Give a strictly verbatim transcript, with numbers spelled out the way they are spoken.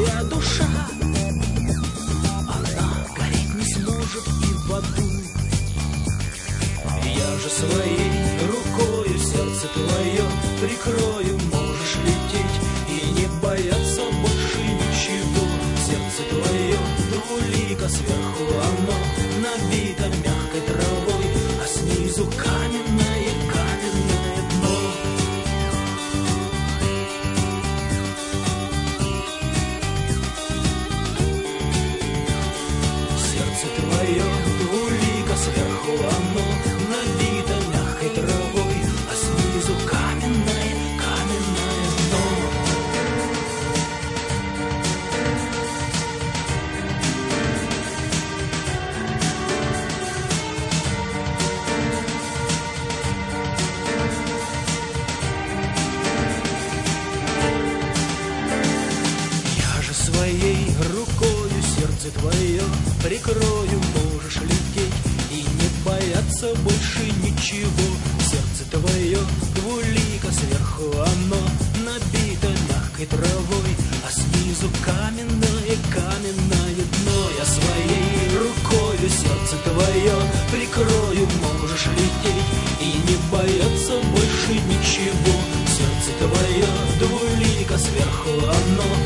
моя душа, она гореть не сможет и в аду. Я же своей рукою сердце твое прикрою, можешь лететь и не бояться больше ничего. Сердце твое двулико, сверху оно набито мягкой травой, а снизу каменное, каменное дно. Сердце твое двулико, сверху оно набито мягкой травой, а снизу каменное, каменное дно. Я же своей рукою сердце твое прикрою, можешь лететь и не бояться больше ничего. Сердце твое двулико, сверху оно набито мягкой травой, а снизу каменное, каменное дно. Я своей рукою сердце твое прикрою, можешь лететь и не бояться больше ничего. Сердце твое двулико, сверху оно